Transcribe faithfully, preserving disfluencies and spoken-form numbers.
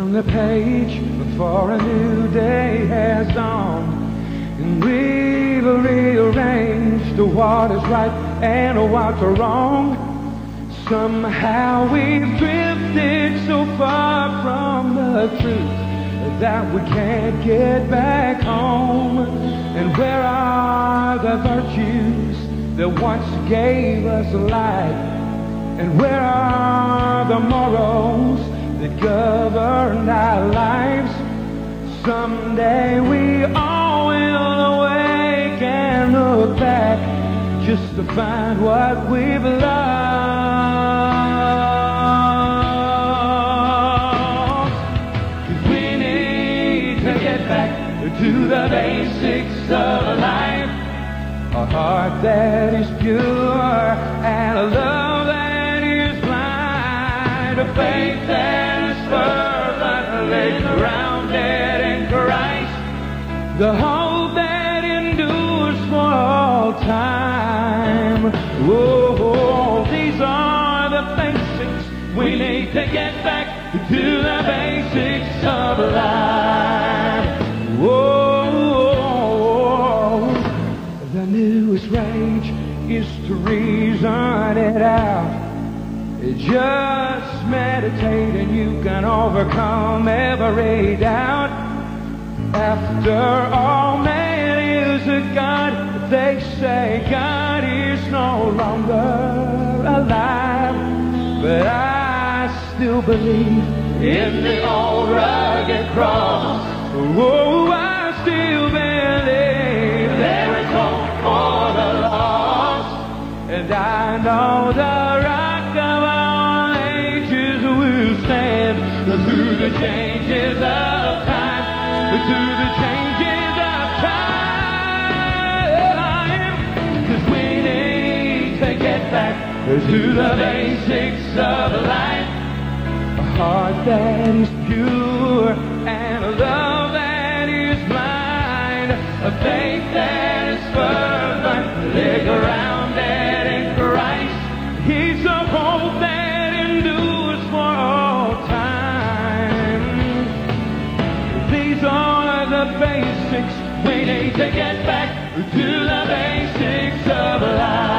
Turn the page before a new day has dawned, and we've rearranged what is right and what's wrong. Somehow we've drifted so far from the truth that we can't get back home. And where are the virtues that once gave us life? And where are the morals that govern our lives? Someday we all will awake and look back just to find what we've lost. 'Cause we need to get back to the basics of life. A heart that is pure and a love that is blind. A faith that is firmly grounded in Christ. The hope that endures for all time. Whoa, these are the basics. We need to get back to the basics of life. Whoa, the newest rage is to reason it out. Just meditate and you can overcome every doubt. After all, man is a God. They say God is no longer alive, but I still believe in the old rugged cross. Oh, I still believe there is hope for the lost, and I know the rock of all ages will stand through the changes of time, through the changes of time. 'Cause we need to get back to the basics of life. A heart that is pure and a love that is blind. A faith that is firmly grounded in Christ. He's a hope that endures for all time. These are the basics. We need to get back to the basics of life.